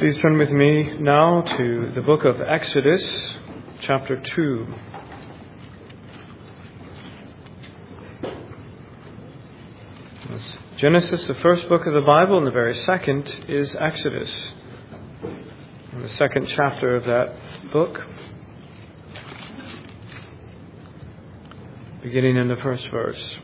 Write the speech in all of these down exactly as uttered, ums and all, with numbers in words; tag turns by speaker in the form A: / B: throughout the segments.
A: Please turn with me now to the book of Exodus, chapter two. Genesis, the first book of the Bible, and the very second is Exodus. In the second chapter of that book, beginning in the first verse.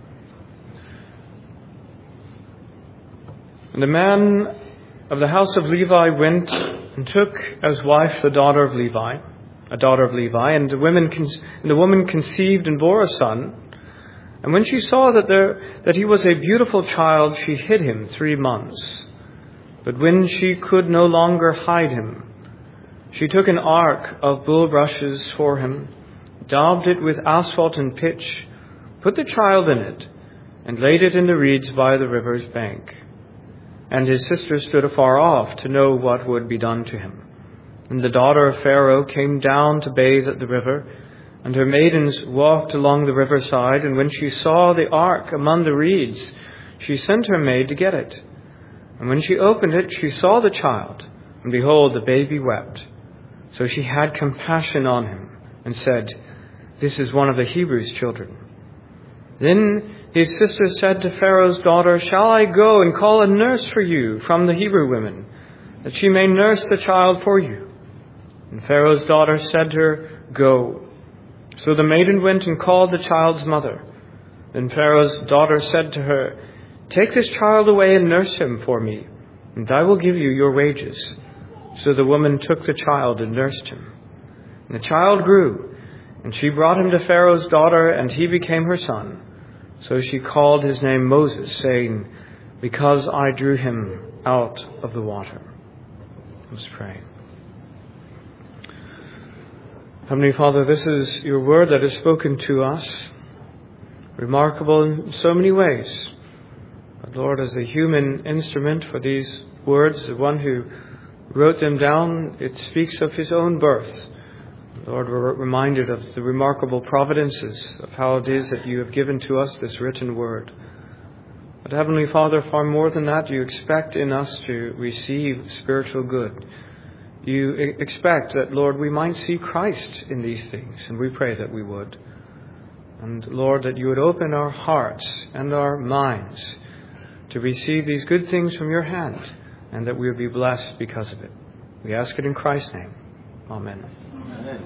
A: And the man of the house of Levi went and took as wife the daughter of Levi, a daughter of Levi, and the women, and the woman conceived and bore a son. And when she saw that there that he was a beautiful child, she hid him three months. But when she could no longer hide him, she took an ark of bulrushes for him, daubed it with asphalt and pitch, put the child in it, and laid it in the reeds by the river's bank. And his sister stood afar off to know what would be done to him. And the daughter of Pharaoh came down to bathe at the river, and her maidens walked along the riverside. And when she saw the ark among the reeds, she sent her maid to get it. And when she opened it, she saw the child, and behold, the baby wept. So she had compassion on him, and said, "This is one of the Hebrews' children." Then his sister said to Pharaoh's daughter, "Shall I go and call a nurse for you from the Hebrew women, that she may nurse the child for you?" And Pharaoh's daughter said to her, "Go." So the maiden went and called the child's mother. Then Pharaoh's daughter said to her, "Take this child away and nurse him for me, and I will give you your wages." So the woman took the child and nursed him. And the child grew, and she brought him to Pharaoh's daughter, and he became her son. So she called his name Moses, saying, "Because I drew him out of the water." Let's pray. Heavenly Father, this is your word that is spoken to us, remarkable in so many ways. But Lord, as a human instrument for these words, the one who wrote them down, it speaks of his own birth. Lord, we're reminded of the remarkable providences of how it is that you have given to us this written word. But Heavenly Father, far more than that, you expect in us to receive spiritual good. You expect that, Lord, we might see Christ in these things, and we pray that we would. And Lord, that you would open our hearts and our minds to receive these good things from your hand, and that we would be blessed because of it. We ask it in Christ's name. Amen. Amen.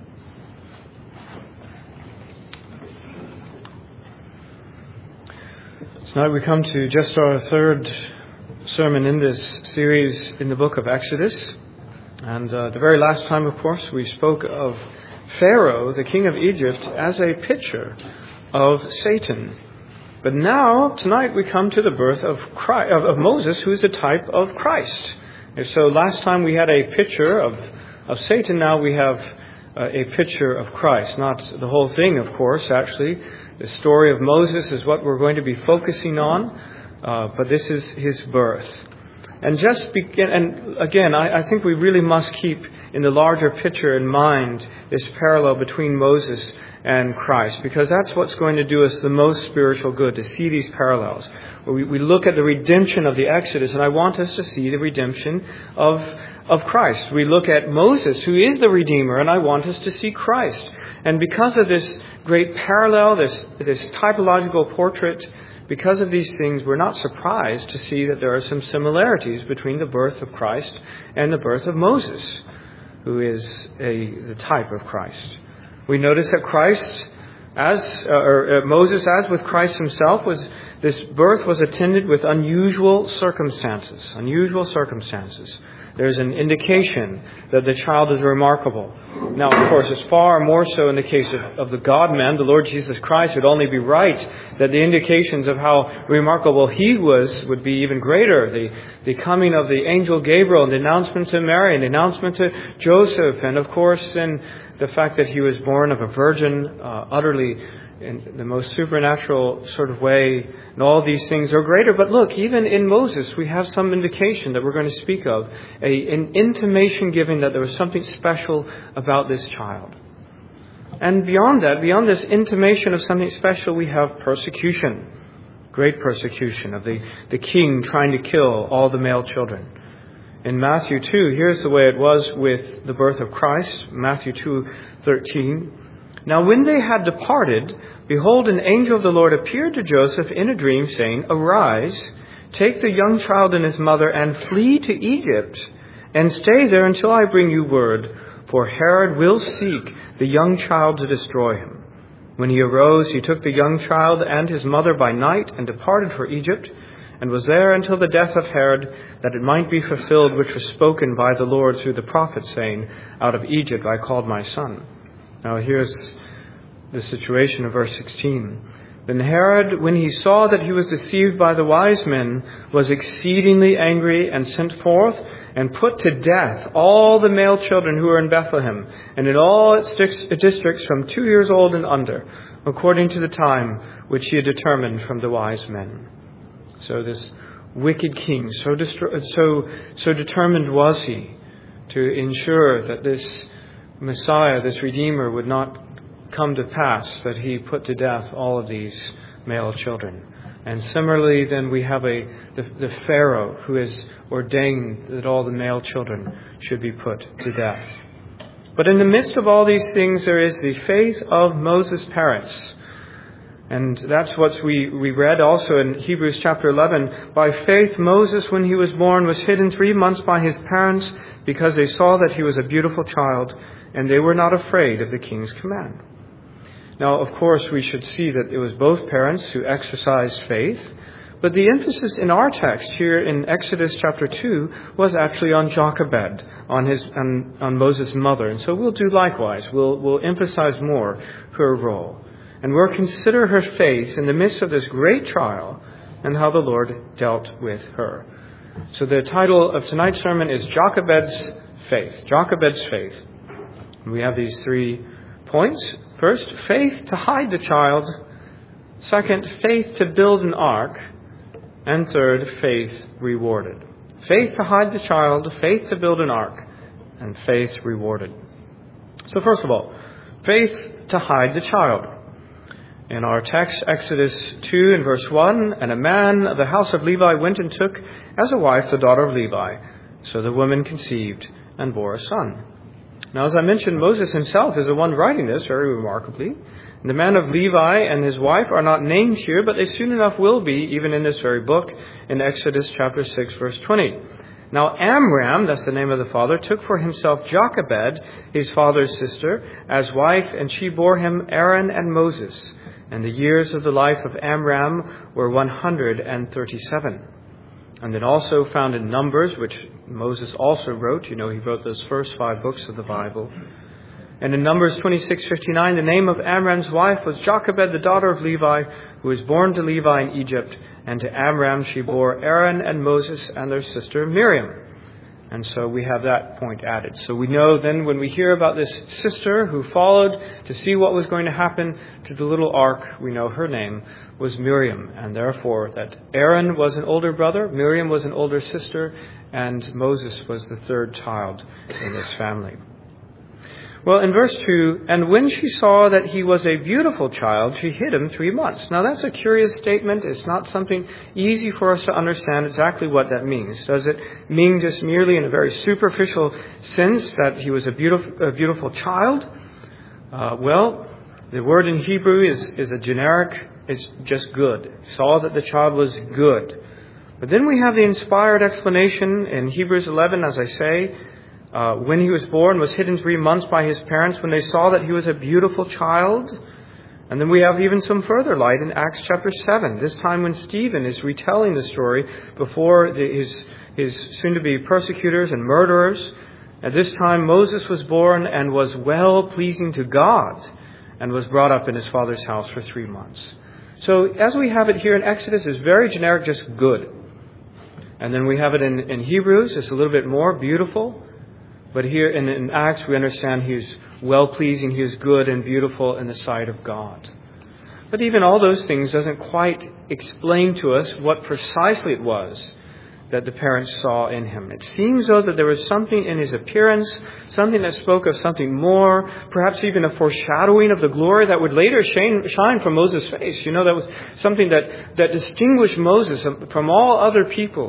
A: Tonight we come to just our third sermon in this series in the book of Exodus. And uh, the very last time, of course, we spoke of Pharaoh, the king of Egypt, as a picture of Satan. But now, tonight, we come to the birth of, Christ, of, of Moses, who is a type of Christ. And so last time we had a picture of, of Satan. Now we have uh, a picture of Christ. Not the whole thing, of course, actually. The story of Moses is what we're going to be focusing on. Uh, but this is his birth. And just begin, and again, I, I think we really must keep in the larger picture in mind this parallel between Moses and Christ, because that's what's going to do us the most spiritual good, to see these parallels. We, we look at the redemption of the Exodus, and I want us to see the redemption of, of Christ. We look at Moses, who is the Redeemer, and I want us to see Christ. And because of this great parallel, this, this typological portrait, because of these things, we're not surprised to see that there are some similarities between the birth of Christ and the birth of Moses, who is a, the type of Christ. We notice that Christ, as uh, or uh, Moses, as with Christ himself, was this birth was attended with unusual circumstances. Unusual circumstances. There's an indication that the child is remarkable. Now, of course, it's far more so in the case of, of the God-man, the Lord Jesus Christ. It would only be right that the indications of how remarkable he was would be even greater. The, the coming of the angel Gabriel, and the announcement to Mary, and the announcement to Joseph, and of course then the fact that he was born of a virgin, uh, utterly in the most supernatural sort of way, and all these things are greater. But look, even in Moses, we have some indication that we're going to speak of, a, an intimation given that there was something special about this child. And beyond that, beyond this intimation of something special, we have persecution, great persecution of the, the king trying to kill all the male children. In Matthew two, here's the way it was with the birth of Christ, Matthew two thirteen. Now when they had departed, behold, an angel of the Lord appeared to Joseph in a dream, saying, Arise, take the young child and his mother, and flee to Egypt, and stay there until I bring you word, for Herod will seek the young child to destroy him. When he arose, he took the young child and his mother by night, and departed for Egypt, and was there until the death of Herod, that it might be fulfilled which was spoken by the Lord through the prophet, saying, Out of Egypt I called my son. Now here's the situation of verse sixteen. Then Herod, when he saw that he was deceived by the wise men, was exceedingly angry, and sent forth and put to death all the male children who were in Bethlehem, and in all its districts from two years old and under, according to the time which he had determined from the wise men. So this wicked king, so distro- so so determined was he to ensure that this Messiah, this Redeemer, would not come to pass, that he put to death all of these male children. And similarly, then we have a the, the Pharaoh who has ordained that all the male children should be put to death. But in the midst of all these things, there is the faith of Moses' parents. And that's what we, we read also in Hebrews chapter eleven. By faith, Moses, when he was born, was hidden three months by his parents, because they saw that he was a beautiful child, and they were not afraid of the king's command. Now, of course, we should see that it was both parents who exercised faith, but the emphasis in our text here in Exodus chapter two was actually on Jochebed, on his on, on Moses' mother. And so we'll do likewise. We'll we'll emphasize more her role. And we'll consider her faith in the midst of this great trial and how the Lord dealt with her. So the title of tonight's sermon is Jochebed's Faith. Jochebed's Faith. We have these three points. First, faith to hide the child. Second, faith to build an ark. And third, faith rewarded. Faith to hide the child, faith to build an ark, and faith rewarded. So first of all, faith to hide the child. In our text, Exodus two and verse one, and a man of the house of Levi went and took as a wife the daughter of Levi. So the woman conceived and bore a son. Now, as I mentioned, Moses himself is the one writing this, very remarkably. And the man of Levi and his wife are not named here, but they soon enough will be, even in this very book, in Exodus chapter six, verse twenty. Now Amram, that's the name of the father, took for himself Jochebed, his father's sister, as wife, and she bore him Aaron and Moses. And the years of the life of Amram were one hundred thirty-seven. And then also found in Numbers, which Moses also wrote. You know, he wrote those first five books of the Bible. And in Numbers twenty-six fifty-nine, the name of Amram's wife was Jochebed, the daughter of Levi, who was born to Levi in Egypt. And to Amram she bore Aaron and Moses and their sister Miriam. And so we have that point added. So we know then when we hear about this sister who followed to see what was going to happen to the little ark, we know her name was Miriam. And therefore that Aaron was an older brother, Miriam was an older sister, and Moses was the third child in this family. Well, in verse two, and when she saw that he was a beautiful child, she hid him three months. Now, that's a curious statement. It's not something easy for us to understand exactly what that means. Does it mean just merely in a very superficial sense that he was a beautiful, a beautiful child? Uh, well, the word in Hebrew is, is a generic, it's just good. Saw that the child was good. But then we have the inspired explanation in Hebrews eleven, as I say, Uh, when he was born, was hidden three months by his parents when they saw that he was a beautiful child. And then we have even some further light in Acts chapter seven, this time when Stephen is retelling the story before the, his, his soon-to-be persecutors and murderers. At this time, Moses was born and was well-pleasing to God and was brought up in his father's house for three months. So as we have it here in Exodus, it's very generic, just good. And then we have it in, in Hebrews, it's a little bit more beautiful. But here in, in Acts, we understand he's well-pleasing, he is good and beautiful in the sight of God. But even all those things doesn't quite explain to us what precisely it was that the parents saw in him. It seems, though, that there was something in his appearance, something that spoke of something more, perhaps even a foreshadowing of the glory that would later shine, shine from Moses' face. You know, that was something that, that distinguished Moses from all other people.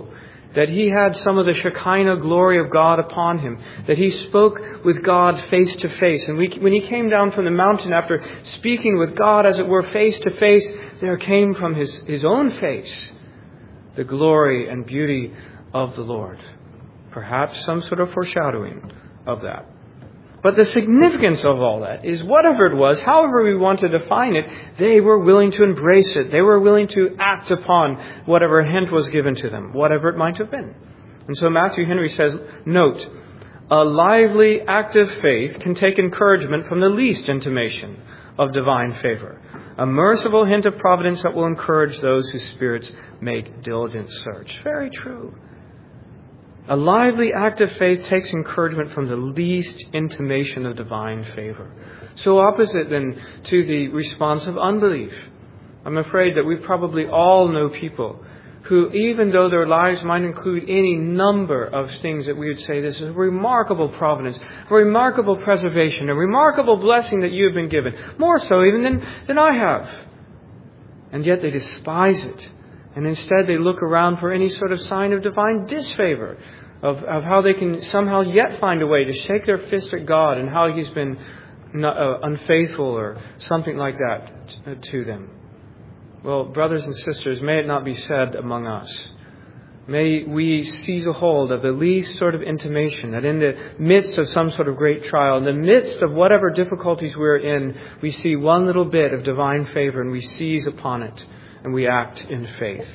A: that he had some of the Shekinah glory of God upon him, that he spoke with God face to face. And we, when he came down from the mountain after speaking with God, as it were, face to face, there came from his, his own face the glory and beauty of the Lord. Perhaps some sort of foreshadowing of that. But the significance of all that is whatever it was, however we want to define it, they were willing to embrace it. They were willing to act upon whatever hint was given to them, whatever it might have been. And so Matthew Henry says, note, a lively, active faith can take encouragement from the least intimation of divine favor. A merciful hint of providence that will encourage those whose spirits make diligent search. Very true. A lively, active faith takes encouragement from the least intimation of divine favor. So opposite then to the response of unbelief. I'm afraid that we probably all know people who, even though their lives might include any number of things that we would say, this is a remarkable providence, a remarkable preservation, a remarkable blessing that you have been given, more so even than, than I have. And yet they despise it. And instead they look around for any sort of sign of divine disfavor, of, of how they can somehow yet find a way to shake their fist at God and how He's been not, uh, unfaithful or something like that to them. Well, brothers and sisters, may it not be said among us. May we seize a hold of the least sort of intimation that in the midst of some sort of great trial, in the midst of whatever difficulties we're in, we see one little bit of divine favor and we seize upon it. And we act in faith.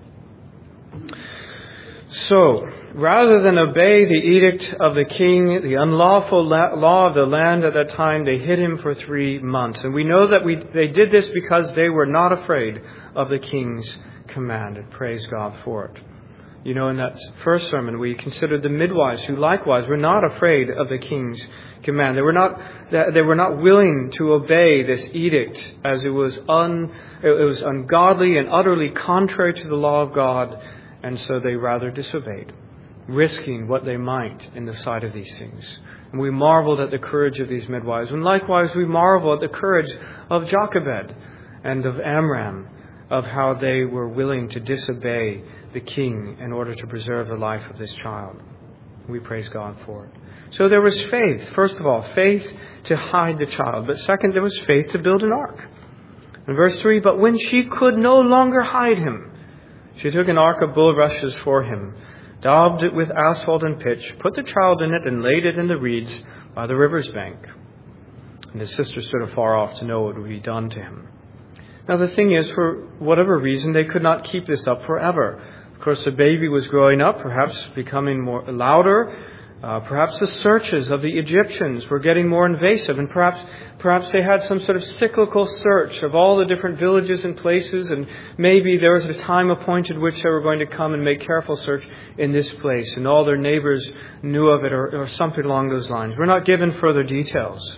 A: So, rather than obey the edict of the king, the unlawful law of the land at that time, they hid him for three months. And we know that we they did this because they were not afraid of the king's command. And praise God for it. You know, in that first sermon, we considered the midwives who likewise were not afraid of the king's command. They were not, they were not willing to obey this edict as it was un, it was ungodly and utterly contrary to the law of God. And so they rather disobeyed, risking what they might in the sight of these things. And we marveled at the courage of these midwives. And likewise, we marvel at the courage of Jochebed and of Amram, of how they were willing to disobey the king in order to preserve the life of this child. We praise God for it. So there was faith. First of all, faith to hide the child. But second, there was faith to build an ark. In verse three, but when she could no longer hide him, she took an ark of bulrushes for him, daubed it with asphalt and pitch, put the child in it, and laid it in the reeds by the river's bank. And his sister stood afar off to know what would be done to him. Now the thing is, for whatever reason, they could not keep this up forever. Of course, the baby was growing up, perhaps becoming more louder. Uh, perhaps the searches of the Egyptians were getting more invasive, and perhaps perhaps they had some sort of cyclical search of all the different villages and places, and maybe there was a time appointed which they were going to come and make careful search in this place, and all their neighbors knew of it, or, or something along those lines. We're not given further details.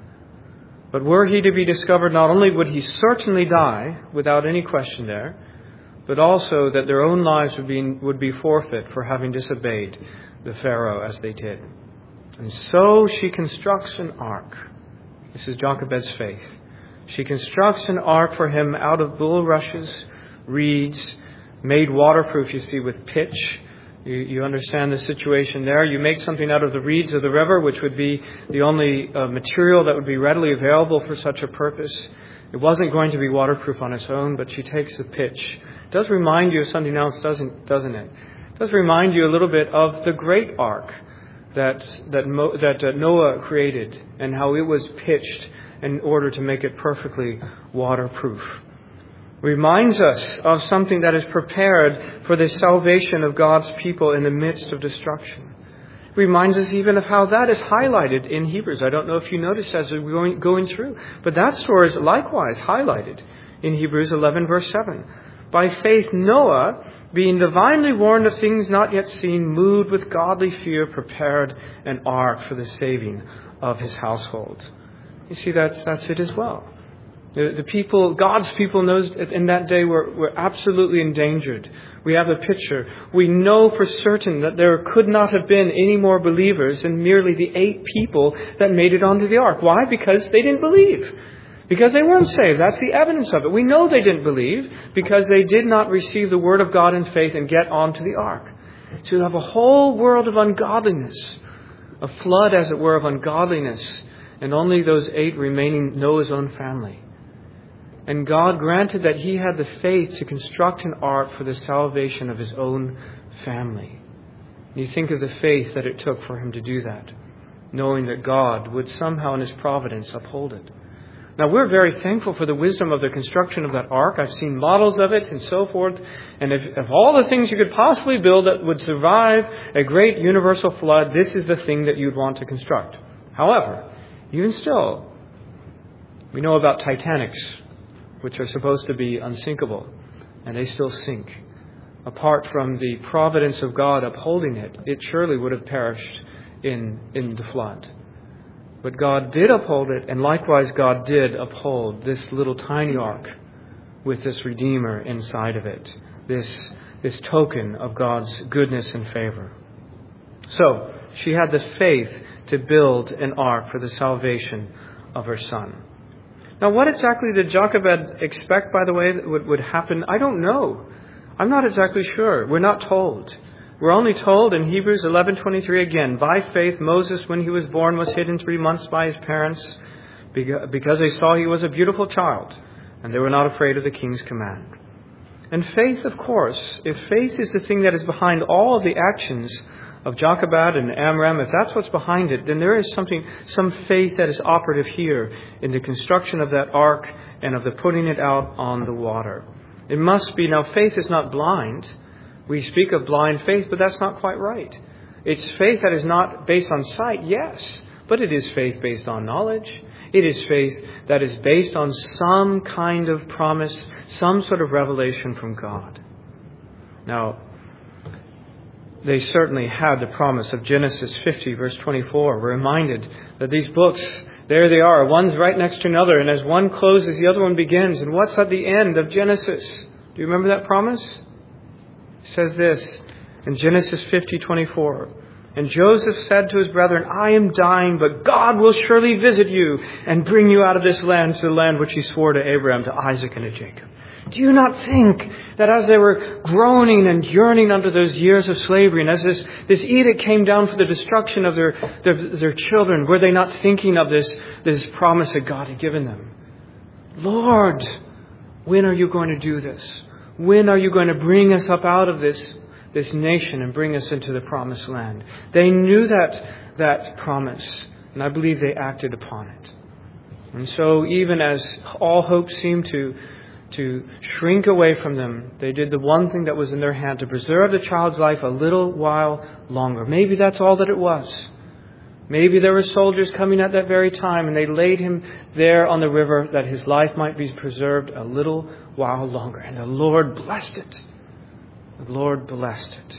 A: But were he to be discovered, not only would he certainly die, without any question there, but also that their own lives would be, would be forfeit for having disobeyed the Pharaoh as they did. And so she constructs an ark. This is Jochebed's faith. She constructs an ark for him out of bulrushes, reeds, made waterproof, you see, with pitch. You, you understand the situation there. You make something out of the reeds of the river, which would be the only uh, material that would be readily available for such a purpose. It wasn't going to be waterproof on its own, but she takes the pitch. It does remind you of something else, doesn't doesn't it? It does remind you a little bit of the great ark that that, Mo, that uh, Noah created and how it was pitched in order to make it perfectly waterproof. Reminds us of something that is prepared for the salvation of God's people in the midst of destruction. Reminds us even of how that is highlighted in Hebrews. I don't know if you noticed as we're going, going through, but that story is likewise highlighted in Hebrews eleven verse seven. By faith Noah, being divinely warned of things not yet seen, moved with godly fear, prepared an ark for the saving of his household. You see, that's, that's it as well. The, the people, God's people knows in that day were, were absolutely endangered. We have a picture. We know for certain that there could not have been any more believers than merely the eight people that made it onto the ark. Why? Because they didn't believe. Because they weren't saved. That's the evidence of it. We know they didn't believe because they did not receive the word of God in faith and get onto the ark. So you have a whole world of ungodliness, a flood, as it were, of ungodliness, and only those eight remaining Noah's own family. And God granted that he had the faith to construct an ark for the salvation of his own family. And you think of the faith that it took for him to do that, knowing that God would somehow in his providence uphold it. Now, we're very thankful for the wisdom of the construction of that ark. I've seen models of it and so forth. And if, if all the things you could possibly build that would survive a great universal flood, this is the thing that you'd want to construct. However, even still, we know about Titanics, which are supposed to be unsinkable, and they still sink. Apart from the providence of God upholding it, it surely would have perished in, in the flood. But God did uphold it, and likewise God did uphold this little tiny ark with this Redeemer inside of it, this, this token of God's goodness and favor. So, she had the faith to build an ark for the salvation of her son. Now, what exactly did Jochebed expect, by the way, that would, would happen? I don't know. I'm not exactly sure. We're not told. We're only told in Hebrews eleven twenty-three again, by faith Moses, when he was born, was hidden three months by his parents because they saw he was a beautiful child, and they were not afraid of the king's command. And faith, of course, if faith is the thing that is behind all of the actions of Jochebed and Amram, if that's what's behind it, then there is something, some faith that is operative here in the construction of that ark and of the putting it out on the water. It must be, now faith is not blind. We speak of blind faith, but that's not quite right. It's faith that is not based on sight, yes, but it is faith based on knowledge. It is faith that is based on some kind of promise, some sort of revelation from God. Now, they certainly had the promise of Genesis fifty, verse twenty-four. We're reminded that these books, there they are, one's right next to another, and as one closes, the other one begins. And what's at the end of Genesis? Do you remember that promise? It says this in Genesis fifty twenty-four. And Joseph said to his brethren, I am dying, but God will surely visit you and bring you out of this land to the land which he swore to Abraham, to Isaac, and to Jacob. Do you not think that as they were groaning and yearning under those years of slavery, and as this, this edict came down for the destruction of their, their, their children, were they not thinking of this, this promise that God had given them? Lord, when are you going to do this? When are you going to bring us up out of this, this nation and bring us into the promised land? They knew that, that promise, and I believe they acted upon it. And so even as all hope seemed to to shrink away from them, they did the one thing that was in their hand, to preserve the child's life a little while longer. Maybe that's all that it was. Maybe there were soldiers coming at that very time, and they laid him there on the river that his life might be preserved a little while longer. And the Lord blessed it. The Lord blessed it.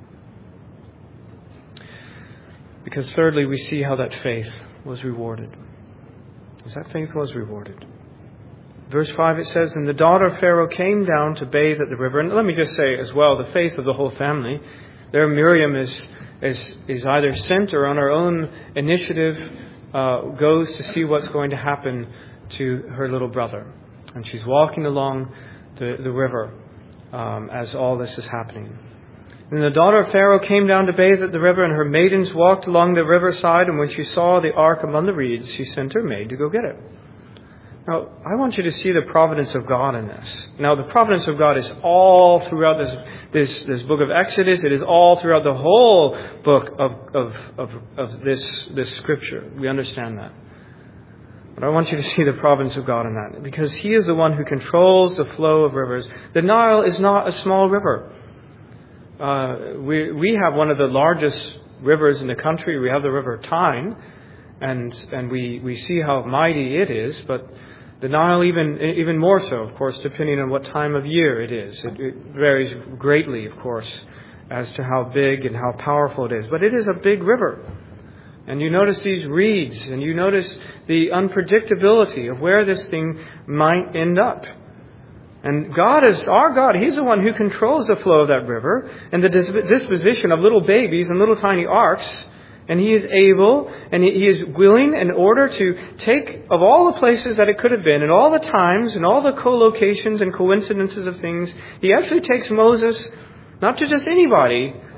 A: Because thirdly, we see how that faith was rewarded. As that faith was rewarded. Verse five, it says, and the daughter of Pharaoh came down to bathe at the river. And let me just say as well, the faith of the whole family. There Miriam is is, is either sent or on her own initiative uh, goes to see what's going to happen to her little brother. And she's walking along the, the river um, as all this is happening. And the daughter of Pharaoh came down to bathe at the river, and her maidens walked along the riverside. And when she saw the ark among the reeds, she sent her maid to go get it. Now, I want you to see the providence of God in this. Now, the providence of God is all throughout this this, this book of Exodus. It is all throughout the whole book of, of, of, of this, this scripture. We understand that. But I want you to see the providence of God in that, because He is the one who controls the flow of rivers. The Nile is not a small river. Uh, we we have one of the largest rivers in the country. We have the River Tyne, and and we, we see how mighty it is, but the Nile even even more so, of course, depending on what time of year it is. It, it varies greatly, of course, as to how big and how powerful it is. But it is a big river. And you notice these reeds, and you notice the unpredictability of where this thing might end up. And God is our God. He's the one who controls the flow of that river and the disposition of little babies and little tiny arks. And He is able and He is willing, in order to take of all the places that it could have been and all the times and all the co-locations and coincidences of things, He actually takes Moses, not to just anybody,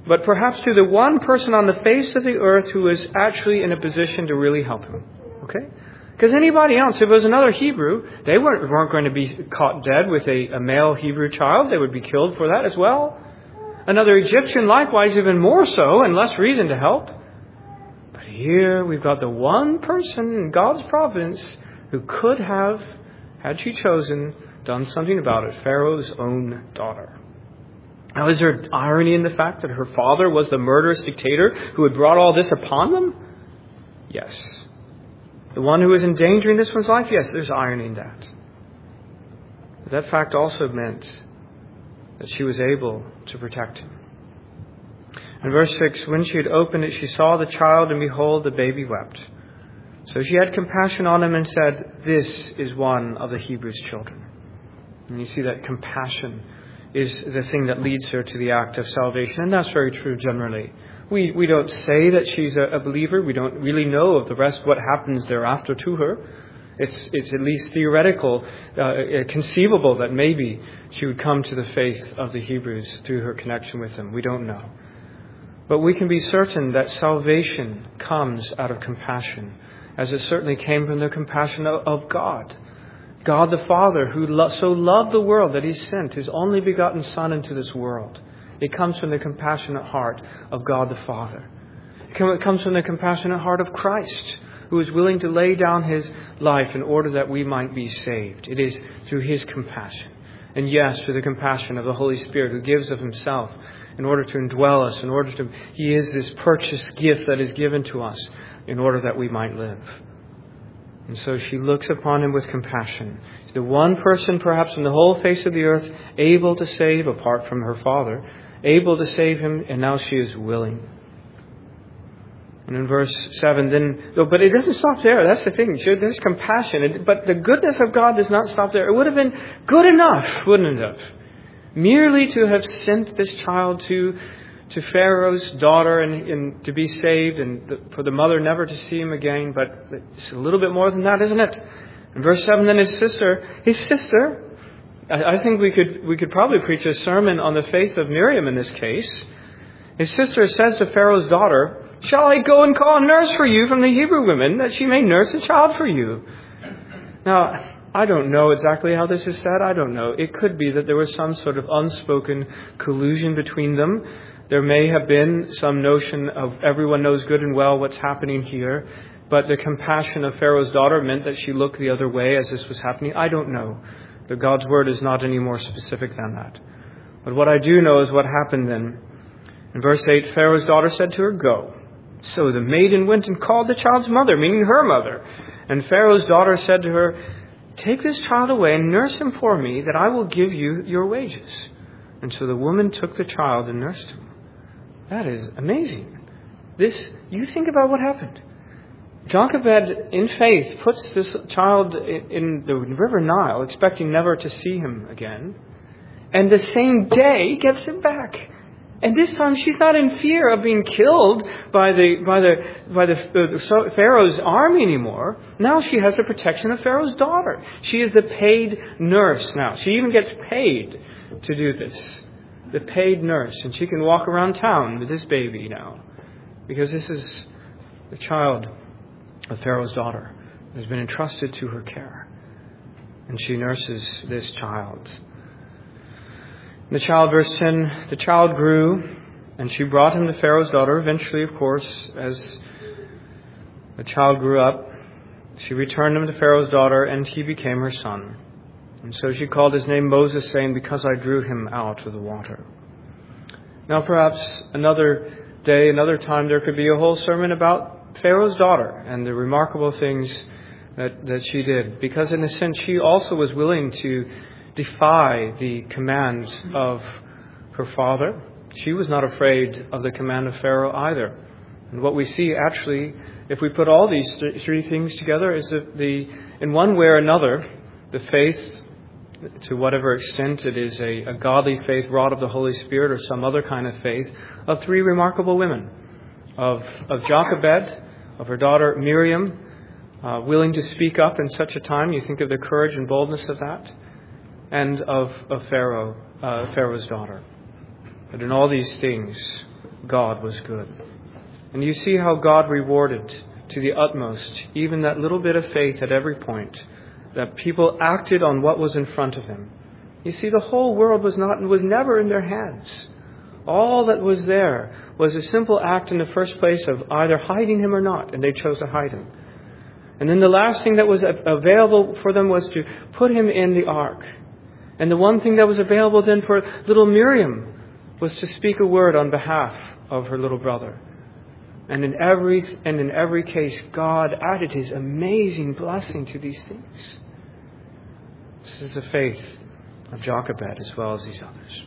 A: but perhaps to the one person on the face of the earth who is actually in a position to really help him. Okay? Because anybody else, if it was another Hebrew, they weren't, weren't going to be caught dead with a, a male Hebrew child. They would be killed for that as well. Another Egyptian, likewise, even more so, and less reason to help. But here we've got the one person in God's providence who could have, had she chosen, done something about it. Pharaoh's own daughter. Now, is there irony in the fact that her father was the murderous dictator who had brought all this upon them? Yes. The one who was endangering this one's life? Yes, there's irony in that. But that fact also meant that she was able to protect him. In verse six, when she had opened it, she saw the child, and behold, the baby wept. So she had compassion on him and said, "This is one of the Hebrews' children." And you see that compassion is the thing that leads her to the act of salvation. And that's very true generally. We we don't say that she's a, a believer. We don't really know of the rest, what happens thereafter to her. It's it's at least theoretical, uh, conceivable that maybe she would come to the faith of the Hebrews through her connection with them. We don't know. But we can be certain that salvation comes out of compassion, as it certainly came from the compassion of, of God. God the Father, who lo- so loved the world that He sent His only begotten Son into this world. It comes from the compassionate heart of God the Father. It comes from the compassionate heart of Christ, who is willing to lay down His life in order that we might be saved. It is through His compassion. And yes, through the compassion of the Holy Spirit, who gives of Himself in order to indwell us, in order to, He is this purchased gift that is given to us in order that we might live. And so she looks upon him with compassion. She's the one person perhaps on the whole face of the earth able to save, apart from her father, able to save him, and now she is willing. And in verse seven, then, but it doesn't stop there. That's the thing. There's compassion. But the goodness of God does not stop there. It would have been good enough, wouldn't it have? Merely to have sent this child to to Pharaoh's daughter and, and to be saved, and the, for the mother never to see him again. But it's a little bit more than that, isn't it? In verse seven, then his sister, his sister, I, I think we could we could probably preach a sermon on the faith of Miriam in this case. His sister says to Pharaoh's daughter, "Shall I go and call a nurse for you from the Hebrew women, that she may nurse a child for you?" Now, I don't know exactly how this is said. I don't know. It could be that there was some sort of unspoken collusion between them. There may have been some notion of everyone knows good and well what's happening here, but the compassion of Pharaoh's daughter meant that she looked the other way as this was happening. I don't know. The God's word is not any more specific than that. But what I do know is what happened then. In verse eight, Pharaoh's daughter said to her, "Go." So the maiden went and called the child's mother, meaning her mother. And Pharaoh's daughter said to her, "Take this child away and nurse him for me, that I will give you your wages." And so the woman took the child and nursed him. That is amazing. This, you think about what happened. Jochebed, in faith, puts this child in the river Nile, expecting never to see him again. And the same day gets him back. And this time she's not in fear of being killed by the by the by the, the Pharaoh's army anymore. Now she has the protection of Pharaoh's daughter. She is the paid nurse now. She even gets paid to do this. The paid nurse. And she can walk around town with this baby now. Because this is the child of Pharaoh's daughter who has been entrusted to her care. And she nurses this child. The child, verse ten, the child grew, and she brought him to Pharaoh's daughter. Eventually, of course, as the child grew up, she returned him to Pharaoh's daughter, and he became her son. And so she called his name Moses, saying, "Because I drew him out of the water." Now, perhaps another day, another time, there could be a whole sermon about Pharaoh's daughter and the remarkable things that, that she did. Because in a sense, she also was willing to defy the commands of her father. She was not afraid of the command of Pharaoh either. And what we see actually, if we put all these th- three things together, is that the, in one way or another, the faith, to whatever extent it is a, a godly faith wrought of the Holy Spirit or some other kind of faith, of three remarkable women, of, of Jochebed, of her daughter Miriam, uh, willing to speak up in such a time. You think of the courage and boldness of that. And of, of Pharaoh, uh, Pharaoh's daughter. But in all these things, God was good. And you see how God rewarded to the utmost even that little bit of faith at every point, that people acted on what was in front of them. You see, the whole world was not was never in their hands. All that was there was a simple act in the first place of either hiding him or not, and they chose to hide him. And then the last thing that was available for them was to put him in the ark. And the one thing that was available then for little Miriam was to speak a word on behalf of her little brother. And in every and in every case, God added his amazing blessing to these things. This is the faith of Jochebed as well as these others.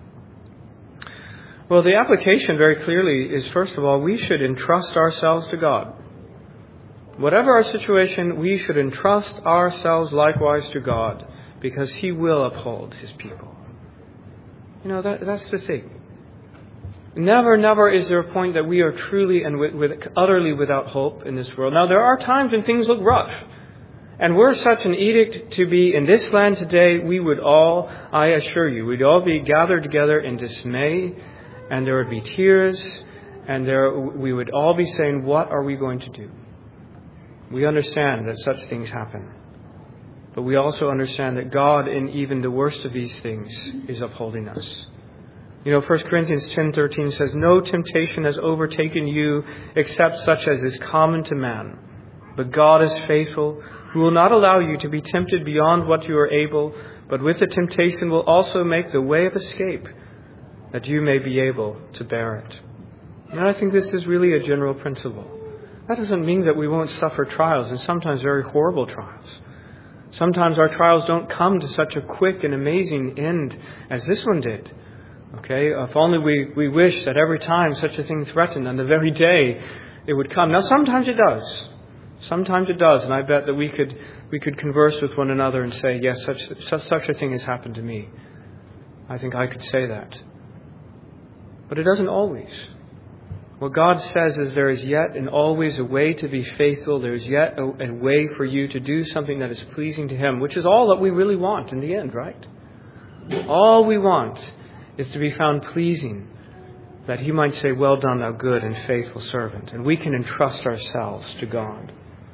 A: Well, the application very clearly is, first of all, we should entrust ourselves to God. Whatever our situation, we should entrust ourselves likewise to God, because he will uphold his people. You know, that, that's the thing. Never, never is there a point that we are truly and with, with, utterly without hope in this world. Now, there are times when things look rough. And were such an edict to be in this land today, we would all, I assure you, we'd all be gathered together in dismay, and there would be tears, and there we would all be saying, what are we going to do? We understand that such things happen. But we also understand that God, in even the worst of these things, is upholding us. You know, First Corinthians ten thirteen says, no temptation has overtaken you except such as is common to man. But God is faithful, who will not allow you to be tempted beyond what you are able, but with the temptation will also make the way of escape, that you may be able to bear it. And I think this is really a general principle. That doesn't mean that we won't suffer trials, and sometimes very horrible trials. Sometimes our trials don't come to such a quick and amazing end as this one did. Okay, if only we, we wish that every time such a thing threatened, on the very day it would come. Now, sometimes it does. Sometimes it does, and I bet that we could we could converse with one another and say, yes, such, such such a thing has happened to me. I think I could say that. But it doesn't always. What God says is there is yet and always a way to be faithful. There is yet a, a way for you to do something that is pleasing to him, which is all that we really want in the end, right? All we want is to be found pleasing, that he might say, well done, thou good and faithful servant. And we can entrust ourselves to God.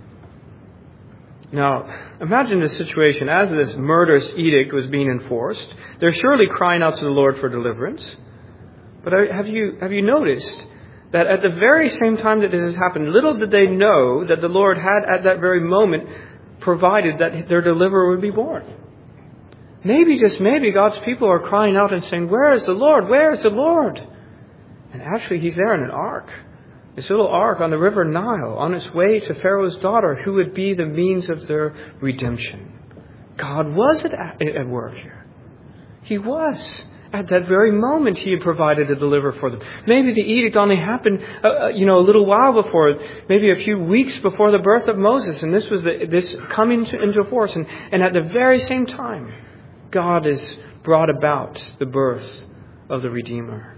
A: Now, imagine this situation. As this murderous edict was being enforced, they're surely crying out to the Lord for deliverance. But have you have you noticed that at the very same time that this has happened, little did they know that the Lord had at that very moment provided that their deliverer would be born. Maybe, just maybe, God's people are crying out and saying, where is the Lord? Where is the Lord? And actually, he's there in an ark. This little ark on the river Nile, on its way to Pharaoh's daughter, who would be the means of their redemption. God was at, at work here. He was. At that very moment, he had provided a deliverer for them. Maybe the edict only happened, uh, you know, a little while before, maybe a few weeks before the birth of Moses, and this was the, this coming to, into force. And, and at the very same time, God has brought about the birth of the Redeemer.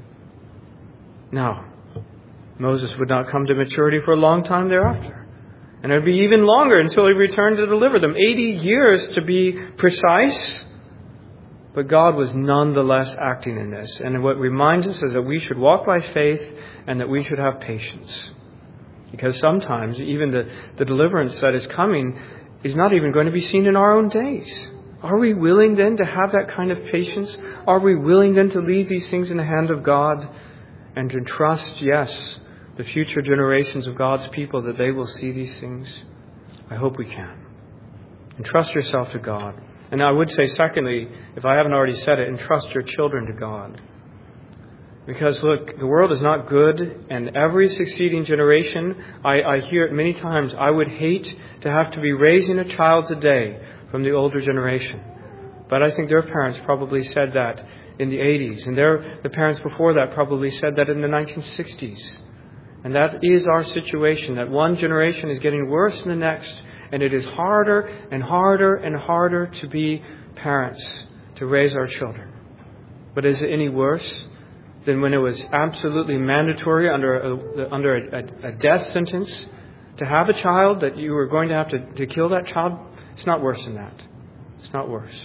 A: Now, Moses would not come to maturity for a long time thereafter. And it would be even longer until he returned to deliver them. eighty years to be precise. But God was nonetheless acting in this. And what reminds us is that we should walk by faith and that we should have patience. Because sometimes even the, the deliverance that is coming is not even going to be seen in our own days. Are we willing then to have that kind of patience? Are we willing then to leave these things in the hand of God and to trust, yes, the future generations of God's people that they will see these things? I hope we can. Entrust yourself to God. And I would say, secondly, if I haven't already said it, entrust your children to God. Because, look, the world is not good, and every succeeding generation, I, I hear it many times, I would hate to have to be raising a child today from the older generation. But I think their parents probably said that in the eighties, and their the parents before that probably said that in the nineteen sixties. And that is our situation, that one generation is getting worse than the next, and it is harder and harder and harder to be parents, to raise our children. But is it any worse than when it was absolutely mandatory under a, under a, a, a death sentence to have a child, that you were going to have to, to kill that child? It's not worse than that. It's not worse.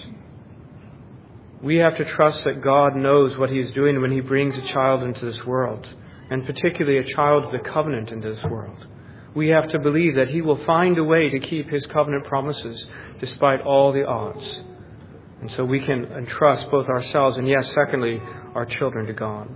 A: We have to trust that God knows what He is doing when He brings a child into this world. and particularly a child of the covenant in this world. We have to believe that He will find a way to keep His covenant promises despite all the odds. And so we can entrust both ourselves and, yes, secondly, our children to God.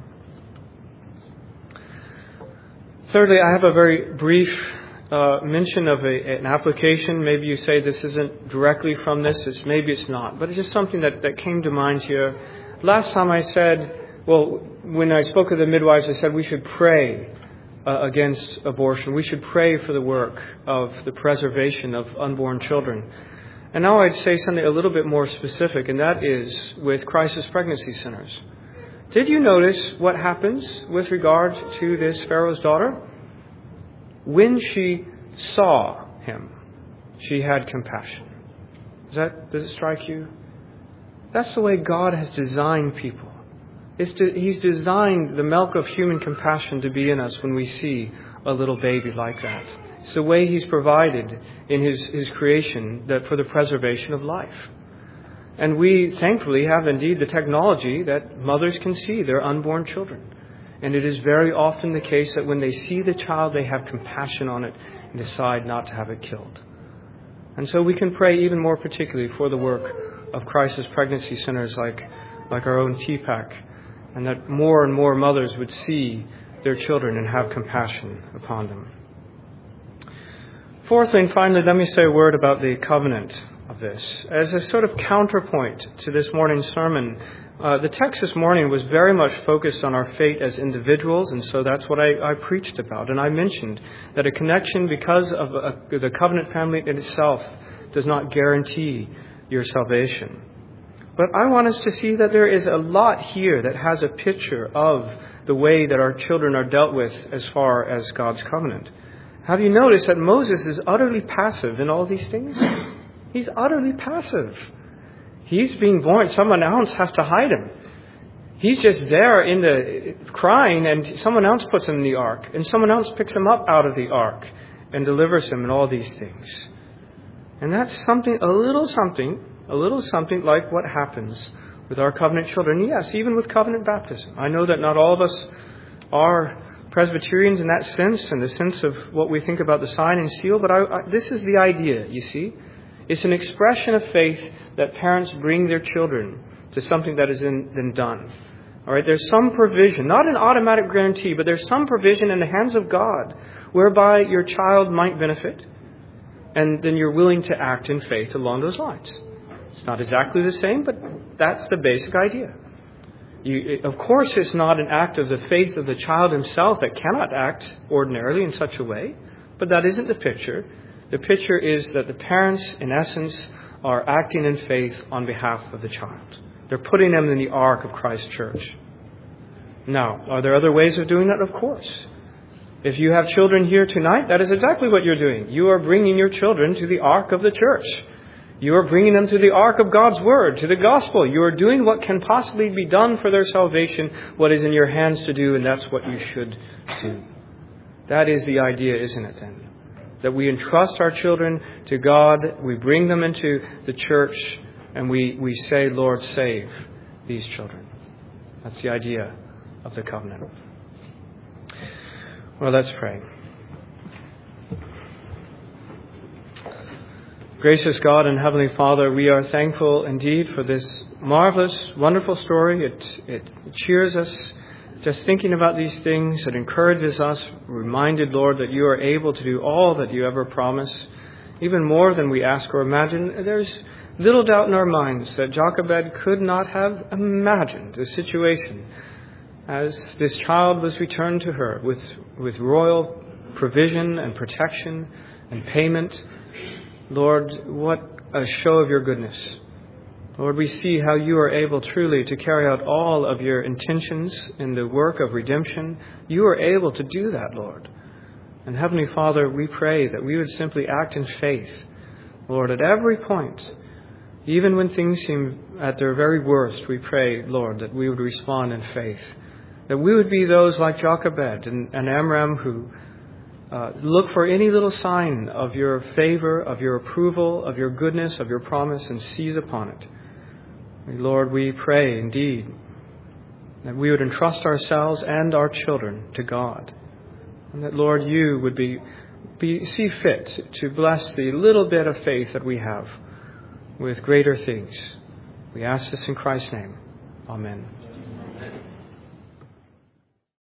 A: Thirdly, I have a very brief uh, mention of a, an application. Maybe you say this isn't directly from this. It's, maybe it's not. But it's just something that, that came to mind here. Last time I said, well, when I spoke of the midwives, I said we should pray uh, against abortion. We should pray for the work of the preservation of unborn children. And now I'd say something a little bit more specific, and that is with crisis pregnancy centers. Did you notice what happens with regard to this Pharaoh's daughter? When she saw him, she had compassion. Does that, does it strike you? That's the way God has designed people. It's to, He's designed the milk of human compassion to be in us when we see a little baby like that. It's the way He's provided in His, His creation that for the preservation of life. And we, thankfully, have indeed the technology that mothers can see their unborn children. And it is very often the case that when they see the child, they have compassion on it and decide not to have it killed. And so we can pray even more particularly for the work of crisis pregnancy centers like, like our own T PAC, and that more and more mothers would see their children and have compassion upon them. Fourthly and finally, let me say a word about the covenant of this. As a sort of counterpoint to this morning's sermon, uh, the text this morning was very much focused on our fate as individuals, and so that's what I, I preached about. And I mentioned that a connection because of a, the covenant family in itself does not guarantee your salvation. But I want us to see that there is a lot here that has a picture of the way that our children are dealt with as far as God's covenant. Have you noticed that Moses is utterly passive in all these things? He's utterly passive. He's being born. Someone else has to hide him. He's just there in the crying, and someone else puts him in the ark, and someone else picks him up out of the ark and delivers him, and all these things. And that's something, a little something, a little something like what happens with our covenant children. Yes, even with covenant baptism. I know that not all of us are Presbyterians in that sense, in the sense of what we think about the sign and seal, but I, I, this is the idea, you see. It's an expression of faith that parents bring their children to something that has been done. All right, there's some provision, not an automatic guarantee, but there's some provision in the hands of God whereby your child might benefit, and then you're willing to act in faith along those lines. It's not exactly the same, but that's the basic idea. You, of course, it's not an act of the faith of the child himself that cannot act ordinarily in such a way, but that isn't the picture. The picture is that the parents, in essence, are acting in faith on behalf of the child. They're putting them in the ark of Christ's church. Now, are there other ways of doing that? Of course. If you have children here tonight, that is exactly what you're doing. You are bringing your children to the ark of the church. You are bringing them to the ark of God's Word, to the gospel. You are doing what can possibly be done for their salvation, what is in your hands to do, and that's what you should do. That is the idea, isn't it then? That we entrust our children to God, we bring them into the church, and we, we say, Lord, save these children. That's the idea of the covenant. Well, let's pray. Gracious God and Heavenly Father, we are thankful indeed for this marvelous, wonderful story. It, it cheers us just thinking about these things. It encourages us, reminded, Lord, that you are able to do all that you ever promise, even more than we ask or imagine. There's little doubt in our minds that Jochebed could not have imagined the situation as this child was returned to her with, with royal provision and protection and payment. Lord, what a show of your goodness. Lord, we see how you are able truly to carry out all of your intentions in the work of redemption. You are able to do that, Lord. And Heavenly Father, we pray that we would simply act in faith, Lord, at every point. Even when things seem at their very worst, we pray, Lord, that we would respond in faith. That we would be those like Jochebed and, and Amram who Uh, look for any little sign of your favor, of your approval, of your goodness, of your promise, and seize upon it. Lord, we pray indeed that we would entrust ourselves and our children to God, and that, Lord, you would be, be see fit to bless the little bit of faith that we have with greater things. We ask this in Christ's name. Amen.